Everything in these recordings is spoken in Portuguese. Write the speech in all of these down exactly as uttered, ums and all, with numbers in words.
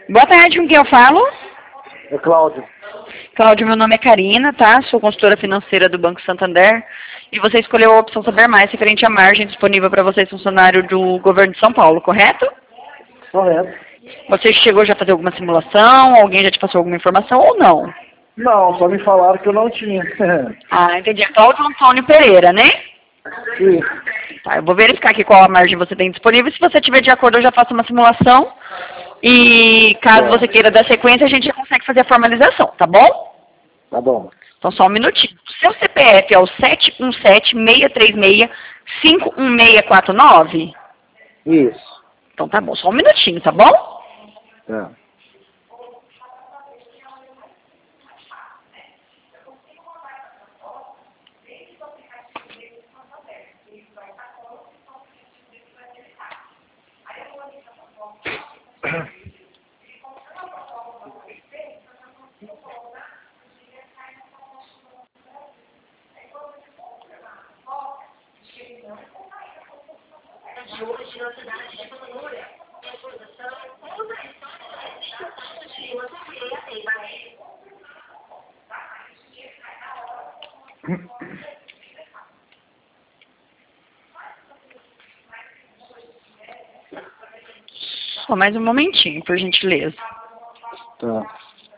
Boa tarde, com quem eu falo? É Cláudio. Cláudio, meu nome é Karina, tá? Sou consultora financeira do Banco Santander. E você escolheu a opção Saber Mais referente à margem disponível para vocês, funcionário do governo de São Paulo, correto? Correto. Você chegou já a fazer alguma simulação? Alguém já te passou alguma informação ou não? Não, só me falaram que eu não tinha. Ah, entendi. É Cláudio Antônio Pereira, né? Sim. Tá, eu vou verificar aqui qual a margem você tem disponível. Se você tiver de acordo, eu já faço uma simulação. E caso Tá. você queira dar sequência, a gente já consegue fazer a formalização, tá bom? Tá bom. Então, só um minutinho. Seu C P F é o sete um sete, seis três seis, cinco um seis quatro nove? Isso. Então, tá bom. Só um minutinho, tá bom? Tá. Só mais um momentinho, por gentileza. Tá.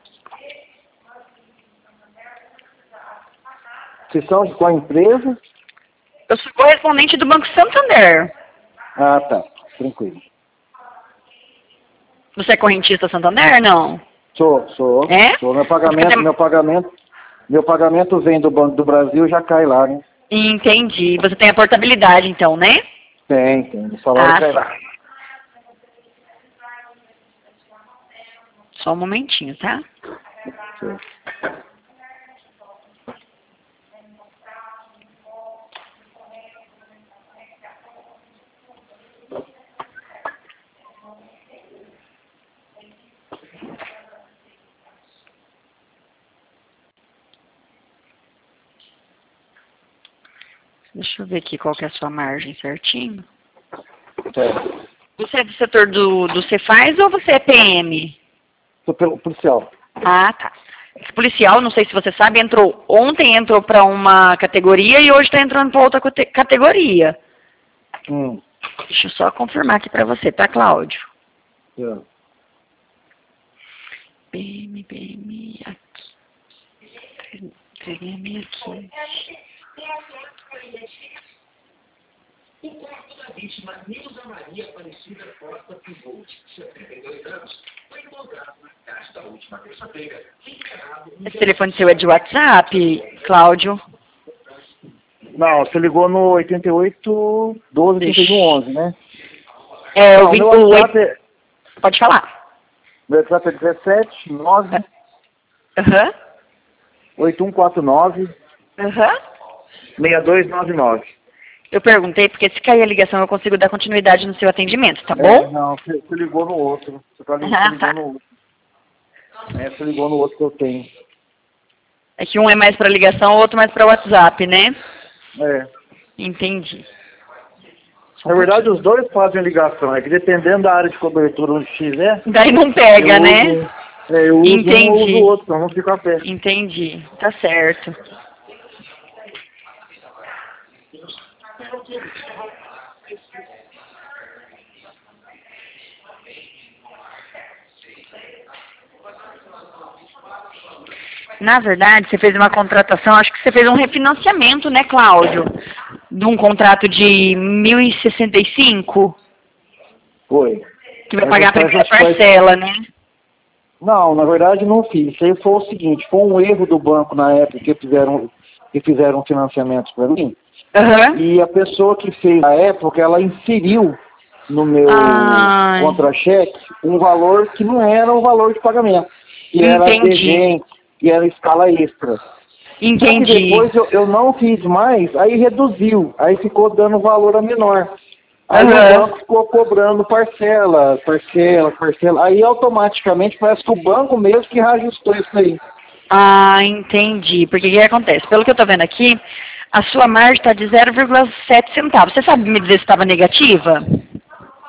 Vocês são de qual empresa? Eu sou correspondente do Banco Santander. Ah, tá. Tranquilo. Você é correntista Santander, não? Sou, sou. É? Sou. Meu pagamento, meu pagamento, meu pagamento vem do Banco do Brasil, já cai lá, né? Entendi. Você tem a portabilidade, então, né? Tem, tem. O salário Ah, cai sim. lá. Só um momentinho, tá? Sim. Deixa eu ver aqui qual que é a sua margem certinho. Certo. Você é do setor do, do Cefaz ou você é P M? Sou pelo policial. Ah, tá. Esse policial, não sei se você sabe, entrou ontem entrou para uma categoria e hoje está entrando para outra cate- categoria. Hum. Deixa eu só confirmar aqui para você, tá, Cláudio? Certo. P M, P M, aqui. P M aqui. Esse telefone seu é de WhatsApp, Cláudio? Não, você ligou no oitenta e oito, doze, oitenta e um, onze, né? É, Não, eu vi meu o... WhatsApp é, Pode falar. meu WhatsApp é dezessete, nove, Aham. oito um quatro nove, Aham. seis dois nove nove. Eu perguntei porque se cair a ligação eu consigo dar continuidade no seu atendimento, tá É, bom? não, você, você ligou no outro. Você, tá, ligou, Ah, você ligou tá. no outro. É, você ligou no outro que eu tenho. É que um é mais para ligação, o outro mais para WhatsApp, né? É. Entendi. Na verdade, os dois fazem ligação. É que dependendo da área de cobertura onde estiver, Daí não pega, eu né? uso, é, eu uso um Entendi. ou uso o outro, então não fica a pé. Entendi. Tá certo. Na verdade, você fez uma contratação, acho que você fez um refinanciamento, né, Cláudio? De um contrato de mil e sessenta e cinco, Foi. que vai Mas pagar a faz- primeira faz- parcela, né? Não, na verdade não fiz. Isso aí foi o seguinte, foi um erro do banco na época que fizeram, que fizeram financiamentos para mim. Aham. E a pessoa que fez na época, ela inseriu no meu Ai. contra-cheque um valor que não era o valor de pagamento. Que era Entendi. agente, que era escala extra. Só que Entendi. depois eu, eu não fiz mais, aí reduziu, aí ficou dando valor a menor. Aí Aham. o banco ficou cobrando parcela, parcela, parcela. Aí automaticamente parece que o banco mesmo que reajustou isso aí. Ah, entendi. Porque o que acontece? Pelo que eu tô vendo aqui, a sua margem está de zero vírgula sete centavos. Você sabe me dizer se estava negativa?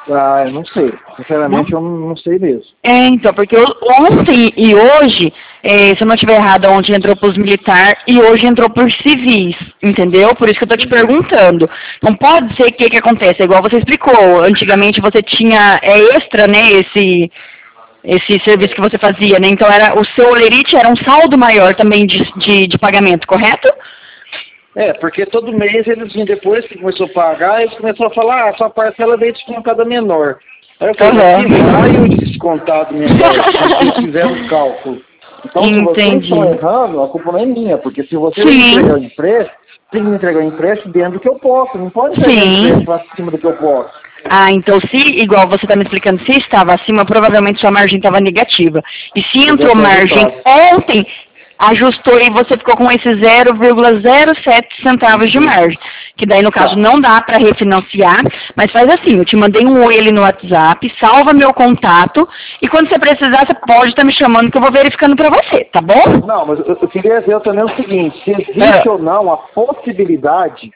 Ah, eu não sei. Sinceramente, eu não, não sei mesmo. É, então, porque eu- ontem e hoje, é, se eu não estiver errado, ontem entrou para os militares e hoje entrou para os civis, entendeu? Por isso que eu tô te perguntando. Não pode ser que que acontece, é igual você explicou, antigamente você tinha, é extra, né, esse, esse serviço que você fazia, né? Então era, o seu Olerite era um saldo maior também de, de, de pagamento, correto? É, porque todo mês eles vinham, depois que começou a pagar, eles começaram a falar, ah, sua parcela veio descontada menor. Aí eu falei, Uhum. que raio de descontado menor, porque eles fizeram o cálculo. Então, se vocês Entendi. estão errando, a culpa não é minha, porque se vocês Sim. me entregar o empréstimo, tem que me entregar o empréstimo dentro do que eu posso, não pode entregar o Sim. empréstimo acima do que eu posso. Ah, então se, igual você está me explicando, se estava acima, provavelmente sua margem estava negativa. E se entrou margem ontem, ajustou e você ficou com esses zero vírgula zero sete centavos de margem. Que daí, no caso, Tá. não dá para refinanciar, mas faz assim, eu te mandei um oi ali no WhatsApp, salva meu contato, e quando você precisar, você pode estar me chamando que eu vou verificando para você, tá bom? Não, mas eu, eu queria ver também o seguinte, se existe É. ou não a possibilidade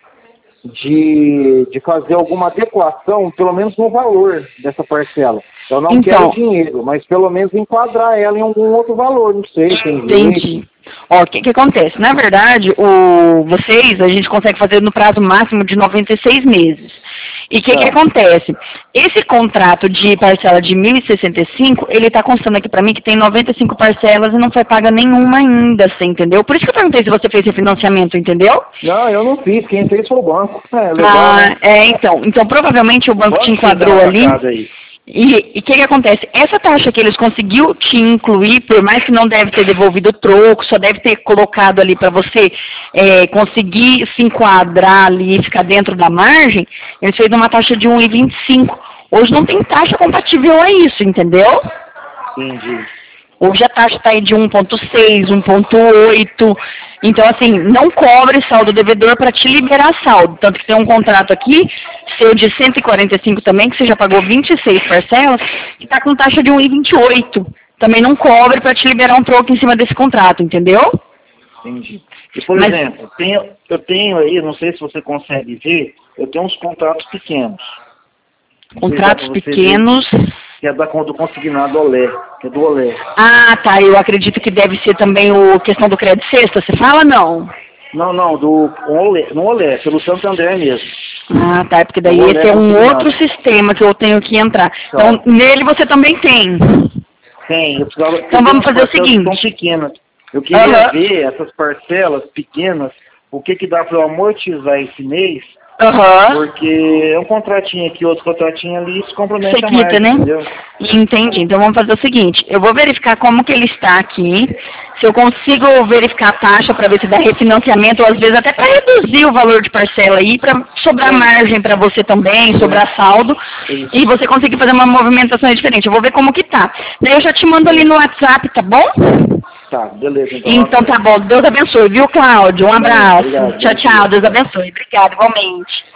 de, de fazer alguma adequação, pelo menos no valor dessa parcela. Eu não Então. quero dinheiro, mas pelo menos enquadrar ela em algum outro valor, não sei, tem jeito. Entendi. Ó, o que que acontece? Na verdade, o, vocês, a gente consegue fazer no prazo máximo de noventa e seis meses. E o que que Tá. acontece? Esse contrato de parcela de mil e sessenta e cinco, ele tá constando aqui pra mim que tem noventa e cinco parcelas e não foi paga nenhuma ainda, você entendeu? Por isso que eu perguntei se você fez refinanciamento, entendeu? Não, eu não fiz, quem fez foi o banco. É, legal, Ah, né? é, então. Então, provavelmente o banco te enquadrou ali. Aí. E o que que acontece? Essa taxa que eles conseguiu te incluir, por mais que não deve ter devolvido o troco, só deve ter colocado ali para você é, conseguir se enquadrar ali e ficar dentro da margem, eles fez uma taxa de um vírgula vinte e cinco. Hoje não tem taxa compatível a isso, entendeu? Entendi. Hoje a taxa está aí de um ponto seis, um ponto oito. Então, assim, não cobre saldo devedor para te liberar saldo. Tanto que tem um contrato aqui, seu de cento e quarenta e cinco também, que você já pagou vinte e seis parcelas, que está com taxa de um vírgula vinte e oito. Também não cobre para te liberar um troco em cima desse contrato, entendeu? Entendi. E, por Mas- exemplo, tenho, eu tenho aí, não sei se você consegue ver, eu tenho uns contratos pequenos. Não sei se dá Contratos pra você ver, pequenos. que é da, do consignado Olé, que é do Olé. Ah, tá. Eu acredito que deve ser também o questão do crédito sexta. Você fala não? Não, não, do Olé, no Olé, pelo Santander mesmo. Ah, tá. É porque daí O esse é um consignado. outro sistema que eu tenho que entrar. Então, nele você também tem. Tem, eu precisava... Então vamos fazer o seguinte. São pequenas. Eu queria Aham. ver essas parcelas pequenas, o que que dá para eu amortizar esse mês, Aham. porque é um contratinho aqui, outro contratinho ali, se complementa Você mais, quita, né? entendeu? Entendi. Então vamos fazer o seguinte, eu vou verificar como que ele está aqui, se eu consigo verificar a taxa para ver se dá refinanciamento, ou às vezes até para reduzir o valor de parcela aí, para sobrar margem para você também, sobrar saldo, Isso. e você conseguir fazer uma movimentação diferente. Eu vou ver como que tá. Daí eu já te mando ali no WhatsApp, tá bom? Tá, beleza. Então, Então tá bom. Deus abençoe, viu, Cláudio? Um abraço. Obrigado. Tchau, tchau. Deus abençoe. Obrigada, igualmente.